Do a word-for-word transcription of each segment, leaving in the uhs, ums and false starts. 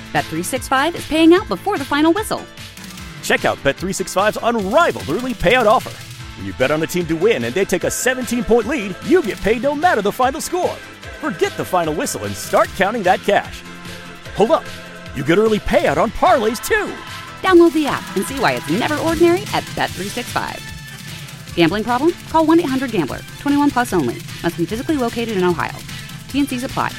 Bet three sixty-five is paying out before the final whistle. Check out Bet three sixty-five's unrivaled early payout offer. When you bet on a team to win and they take a seventeen-point lead, you get paid no matter the final score. Forget the final whistle and start counting that cash. Hold up. You get early payout on parlays, too. Download the app and see why it's never ordinary at Bet three sixty-five. Gambling problem? Call one eight hundred gambler. twenty-one plus only. Must be physically located in Ohio. T and Cs apply.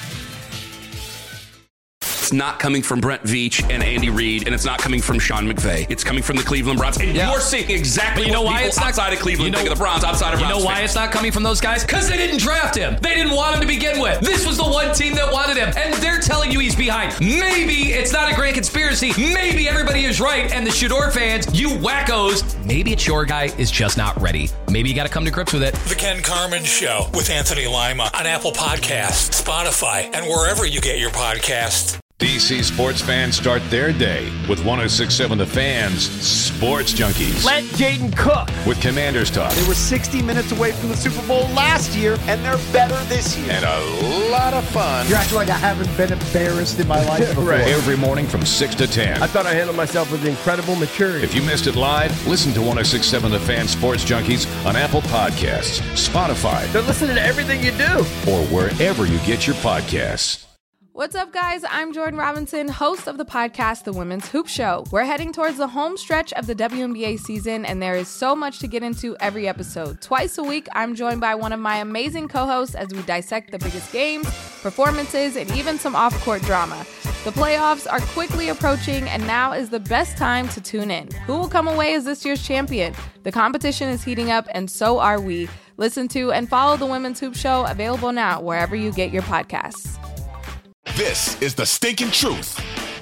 It's not coming from Brent Veach and Andy Reid, and it's not coming from Sean McVay. It's coming from the Cleveland Browns. And yeah. you're seeing exactly you know what why people it's not, outside of Cleveland you know, think of the Browns, outside of You Browns know why fans. it's not coming from those guys? Because they didn't draft him. They didn't want him to begin with. This was the one team that wanted him, and they're telling you he's behind. Maybe it's not a grand conspiracy. Maybe everybody is right, and the Shador fans, you wackos, maybe it's your guy is just not ready. Maybe you got to come to grips with it. The Ken Carman Show with Anthony Lima on Apple Podcasts, Spotify, and wherever you get your podcasts. D C sports fans start their day with one oh six point seven The Fan's Sports Junkies. Let Jaden cook. With Commanders Talk. They were sixty minutes away from the Super Bowl last year, and they're better this year. And a lot of fun. You're acting like I haven't been embarrassed in my life before. Right. Every morning from six to ten. I thought I handled myself with incredible maturity. If you missed it live, listen to one oh six point seven The Fan Sports Junkies on Apple Podcasts, Spotify. They're listening to everything you do. Or wherever you get your podcasts. What's up, guys? I'm Jordan Robinson, host of the podcast, The Women's Hoop Show. We're heading towards the home stretch of the W N B A season, and there is so much to get into every episode. Twice a week, I'm joined by one of my amazing co-hosts as we dissect the biggest games, performances, and even some off-court drama. The playoffs are quickly approaching, and now is the best time to tune in. Who will come away as this year's champion? The competition is heating up, and so are we. Listen to and follow The Women's Hoop Show, available now wherever you get your podcasts. This is the Stinking Truth.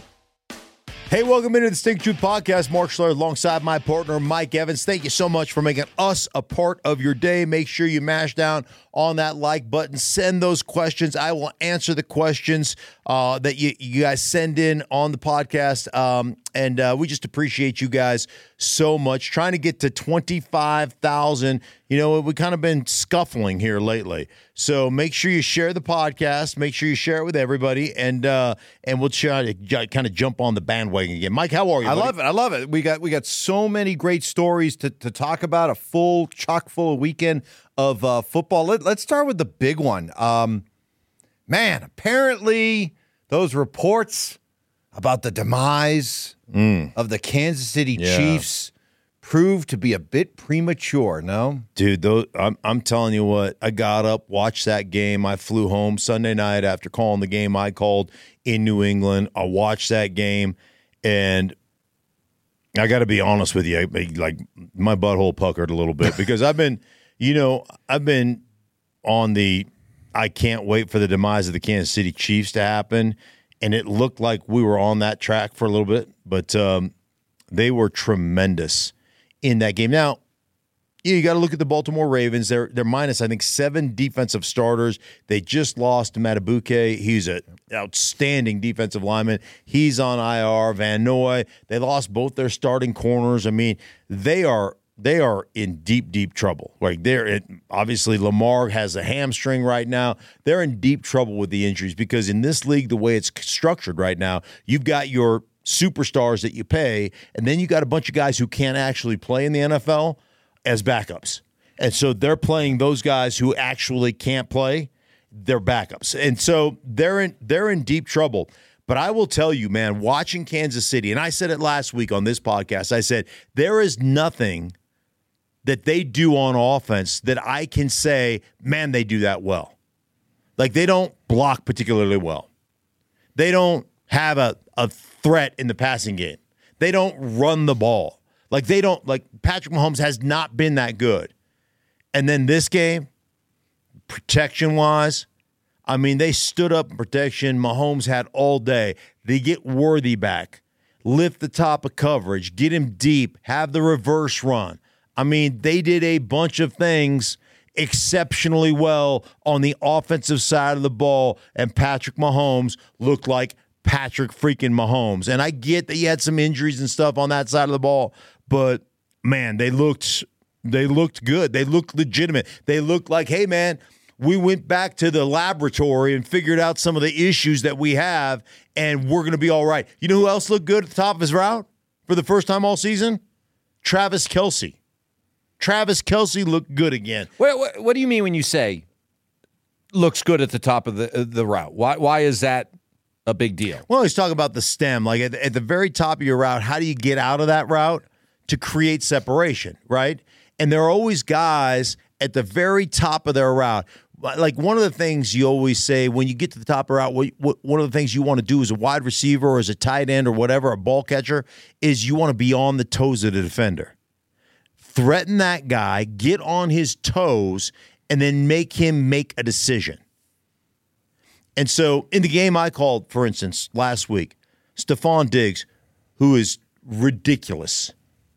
Hey, welcome into the Stinking Truth Podcast. Mark Schler alongside my partner, Mike Evans. Thank you so much for making us a part of your day. Make sure you mash down on that like button. Send those questions. I will answer the questions uh, that you, you guys send in on the podcast. Um, and uh, we just appreciate you guys so much. Trying to get to twenty-five thousand. You know, we've kind of been scuffling here lately. So make sure you share the podcast. Make sure you share it with everybody. And uh, and we'll try to kind of jump on the bandwagon again. Mike, how are you, I buddy? love it. I love it. We got we got so many great stories to, to talk about, a full, chock full weekend of uh, football. Let, let's start with the big one. Um, man, apparently those reports about the demise mm. of the Kansas City yeah. Chiefs proved to be a bit premature, no? Dude, those, I'm, I'm telling you what, I got up, watched that game. I flew home Sunday night after calling the game I called in New England. I watched that game, and I got to be honest with you, I, like my butthole puckered a little bit because I've been, you know, I've been on the I can't wait for the demise of the Kansas City Chiefs to happen, and it looked like we were on that track for a little bit, but um, they were tremendous in that game. Now, you, know, you got to look at the Baltimore Ravens. They're they're minus, I think, seven defensive starters. They just lost Matabuke. He's an outstanding defensive lineman. He's on I R. Van Noy. They lost both their starting corners. I mean, they are they are in deep, deep trouble. Like they're it, obviously Lamar has a hamstring right now. They're in deep trouble with the injuries because in this league, the way it's structured right now, you've got your superstars that you pay, and then you got a bunch of guys who can't actually play in the N F L as backups. And so they're playing those guys who actually can't play, they're backups. And so they're in they're in deep trouble. But I will tell you, man, watching Kansas City, and I said it last week on this podcast, I said, there is nothing that they do on offense that I can say, man, they do that well. Like they don't block particularly well. They don't have a, a threat in the passing game. They don't run the ball. Like they don't, like Patrick Mahomes has not been that good. And then this game, protection-wise, I mean, they stood up in protection. Mahomes had all day. They get Worthy back, lift the top of coverage, get him deep, have the reverse run. I mean, they did a bunch of things exceptionally well on the offensive side of the ball, and Patrick Mahomes looked like Patrick freaking Mahomes. And I get that he had some injuries and stuff on that side of the ball, but man, they looked they looked good. They looked legitimate. They looked like, hey man, we went back to the laboratory and figured out some of the issues that we have, and we're going to be all right. You know who else looked good at the top of his route for the first time all season? Travis Kelce. Travis Kelce looked good again. What, what, what do you mean when you say looks good at the top of the, uh, the route? Why, why is that a big deal? Well, he's talking about the stem. Like at the, at the very top of your route, how do you get out of that route to create separation, right? And there are always guys at the very top of their route. Like one of the things you always say when you get to the top of the route, what, what, one of the things you want to do as a wide receiver or as a tight end or whatever, a ball catcher, is you want to be on the toes of the defender. Threaten that guy, get on his toes, and then make him make a decision. And so in the game I called, for instance, last week, Stephon Diggs, who is ridiculous.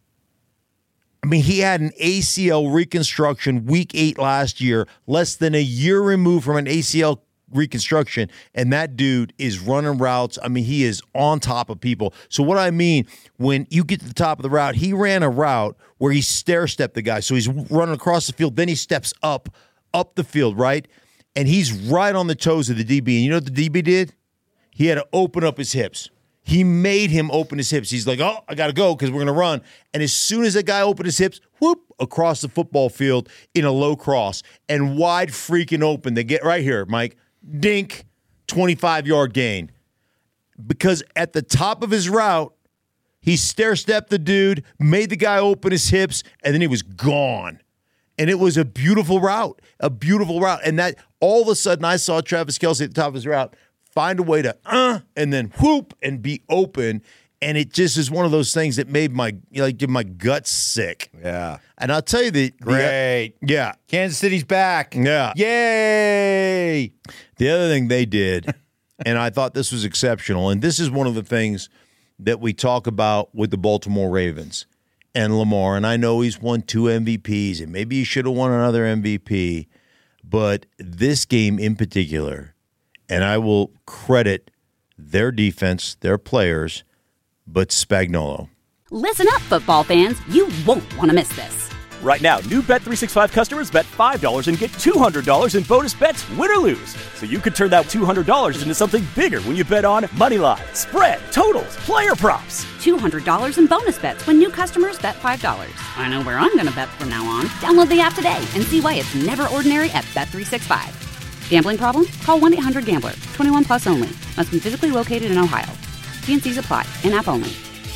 I mean, he had an A C L reconstruction week eight last year, less than a year removed from an A C L reconstruction, and that dude is running routes. I mean, he is on top of people. So what I mean, when you get to the top of the route, he ran a route where he stair-stepped the guy. So he's running across the field, then he steps up, up the field, right? And he's right on the toes of the D B. And you know what the D B did? He had to open up his hips. He made him open his hips. He's like, oh, I got to go because we're going to run. And as soon as that guy opened his hips, whoop, across the football field in a low cross and wide freaking open. They get right here, Mike. Dink, twenty-five-yard gain. Because at the top of his route, he stair-stepped the dude, made the guy open his hips, and then he was gone. And it was a beautiful route, a beautiful route. And that all of a sudden I saw Travis Kelce at the top of his route find a way to uh, and then whoop and be open. And it just is one of those things that made my like give my guts sick. Yeah. And I'll tell you that great. The, yeah. Kansas City's back. Yeah. Yay. The other thing they did, and I thought this was exceptional, and this is one of the things that we talk about with the Baltimore Ravens and Lamar. And I know he's won two M V Ps, and maybe he should have won another M V P. But this game in particular, and I will credit their defense, their players, but Spagnuolo. Listen up, football fans. You won't want to miss this. Right now, new Bet three sixty-five customers bet five dollars and get two hundred dollars in bonus bets, win or lose. So you could turn that two hundred dollars into something bigger when you bet on money line, spread, totals, player props. two hundred dollars in bonus bets when new customers bet five dollars. I know where I'm going to bet from now on. Download the app today and see why it's never ordinary at Bet three sixty-five. Gambling problem? Call one eight hundred gambler. twenty-one plus only. Must be physically located in Ohio. T and C's apply. In-app only.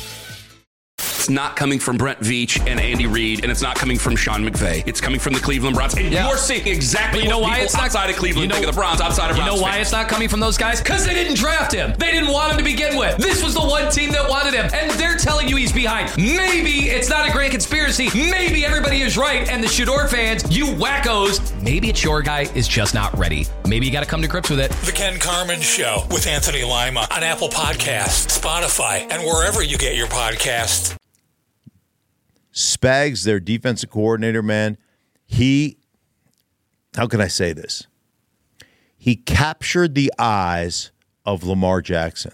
It's not coming from Brent Veach and Andy Reid, and it's not coming from Sean McVay. It's coming from the Cleveland Browns. And yeah. you're seeing exactly you know what why people it's not, outside of Cleveland you know, think of the Browns outside of You Browns know why fans. it's not coming from those guys? Because they didn't draft him. They didn't want him to begin with. This was the one team that wanted him, and they're telling you he's behind. Maybe it's not a grand conspiracy. Maybe everybody is right, and the Shador fans, you wackos, maybe it's your guy is just not ready. Maybe you got to come to grips with it. The Ken Carman Show with Anthony Lima on Apple Podcasts, Spotify, and wherever you get your podcasts. Spags, their defensive coordinator, man, he, how can I say this? He captured the eyes of Lamar Jackson.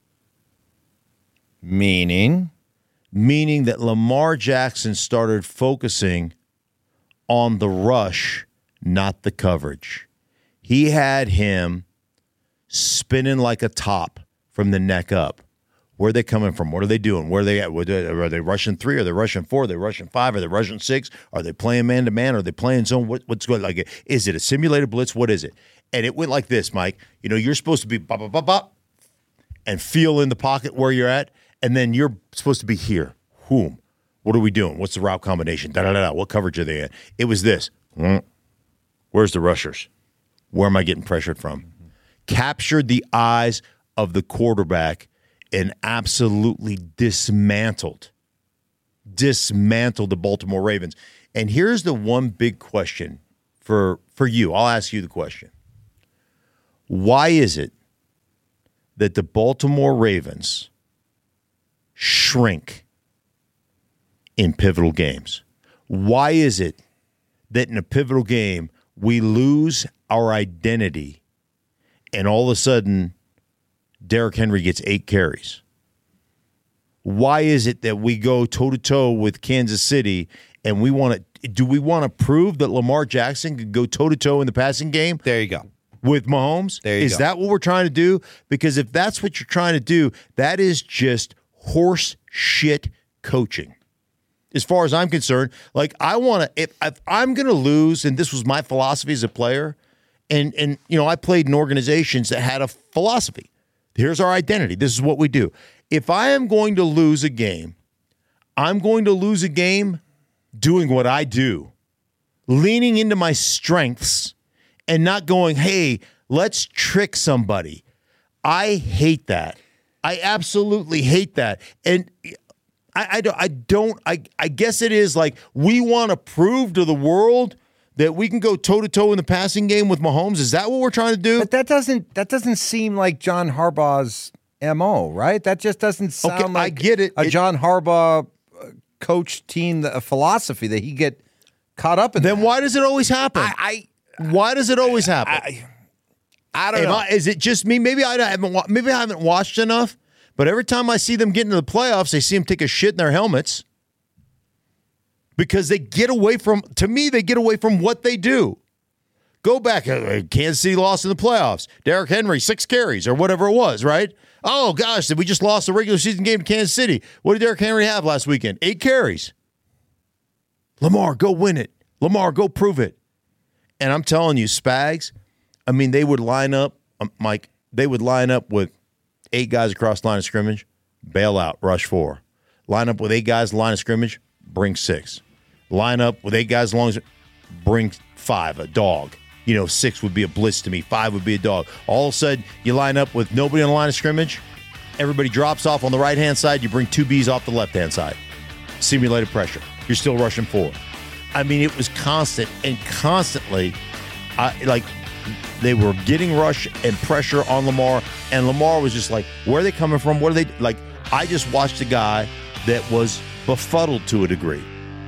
Meaning? Meaning that Lamar Jackson started focusing on the rush, not the coverage. He had him spinning like a top from the neck up. Where are they coming from? What are they doing? Where are they at? Are they rushing three? Are they rushing four? Are they rushing five? Are they rushing six? Are they playing man-to-man? Are they playing zone? What, what's going like? Is it a simulated blitz? What is it? And it went like this, Mike. You know, you're supposed to be bop, bop, bop, bop, and feel in the pocket where you're at, and then you're supposed to be here. Whom? What are we doing? What's the route combination? Da-da-da-da. What coverage are they in? It was this. Where's the rushers? Where am I getting pressured from? Mm-hmm. Captured the eyes of the quarterback and absolutely dismantled, dismantled the Baltimore Ravens. And here's the one big question for, for you. I'll ask you the question. Why is it that the Baltimore Ravens shrink in pivotal games? Why is it that in a pivotal game we lose our identity and all of a sudden Derrick Henry gets eight carries? Why is it that we go toe-to-toe with Kansas City and we want to do we want to prove that Lamar Jackson could go toe-to-toe in the passing game? There you go. With Mahomes? There you is go. that what we're trying to do? Because if that's what you're trying to do, that is just horse shit coaching. As far as I'm concerned, like I want to, if, if I'm going to lose, and this was my philosophy as a player, and and you know I played in organizations that had a philosophy. Here's our identity. This is what we do. If I am going to lose a game, I'm going to lose a game doing what I do, leaning into my strengths and not going, hey, let's trick somebody. I hate that. I absolutely hate that. And I, I don't, I don't, I, I guess it is like we want to prove to the world that we can go toe-to-toe in the passing game with Mahomes. Is that what we're trying to do? But that doesn't, that doesn't seem like John Harbaugh's M O, right? That just doesn't sound okay, like I get it. a it, John Harbaugh coach team, a philosophy that he get caught up in. Then that. why does it always happen? I, I why does it always happen? I, I don't Am know. I, is it just me? Maybe I haven't. Maybe I haven't watched enough. But every time I see them get into the playoffs, I see them take a shit in their helmets because they get away from. To me, they get away from what they do. Go back. Kansas City lost in the playoffs. Derrick Henry six carries or whatever it was. Right? Oh gosh, did we just lost the regular season game to Kansas City? What did Derrick Henry have last weekend? Eight carries. Lamar, go win it. Lamar, go prove it. And I'm telling you, Spags, I mean, they would line up, um, Mike, they would line up with eight guys across the line of scrimmage, bail out, rush four. Line up with eight guys in the line of scrimmage, bring six. Line up with eight guys along, bring five, a dog. You know, six would be a blitz to me, five would be a dog. All of a sudden, you line up with nobody on the line of scrimmage, everybody drops off on the right-hand side, you bring two Bs off the left-hand side. Simulated pressure. You're still rushing four. I mean, it was constant and constantly, uh, like, they were getting rush and pressure on Lamar, and Lamar was just like, where are they coming from? What are they, like, I just watched a guy that was befuddled to a degree.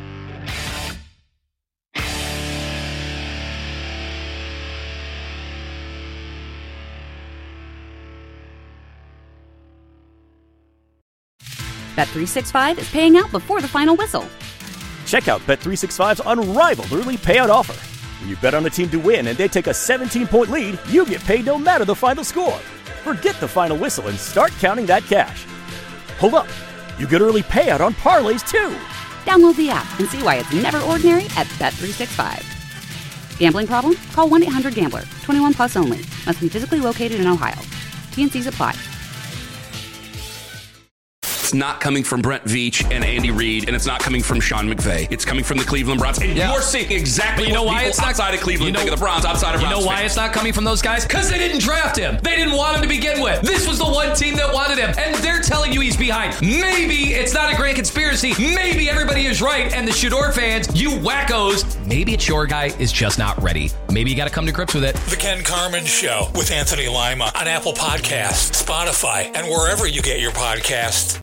Bet three sixty-five is paying out before the final whistle. Check out Bet three sixty-five's unrivaled early payout offer. When you bet on a team to win and they take a seventeen-point lead, you get paid no matter the final score. Forget the final whistle and start counting that cash. Hold up. You get early payout on parlays, too. Download the app and see why it's never ordinary at Bet three sixty-five. Gambling problem? Call one eight hundred gambler. twenty-one plus only. Must be physically located in Ohio. T and C's apply. It's not coming from Brent Veach and Andy Reid, and it's not coming from Sean McVay. It's coming from the Cleveland Browns. And yeah. you're seeing exactly you know what why people it's not, outside of Cleveland you know, think of the Browns, outside of You Browns know why fans. it's not coming from those guys? Because they didn't draft him. They didn't want him to begin with. This was the one team that wanted him, and they're telling you he's behind. Maybe it's not a grand conspiracy. Maybe everybody is right, and the Shador fans, you wackos, maybe it's your guy is just not ready. Maybe you got to come to grips with it. The Ken Carman Show with Anthony Lima on Apple Podcasts, Spotify, and wherever you get your podcasts.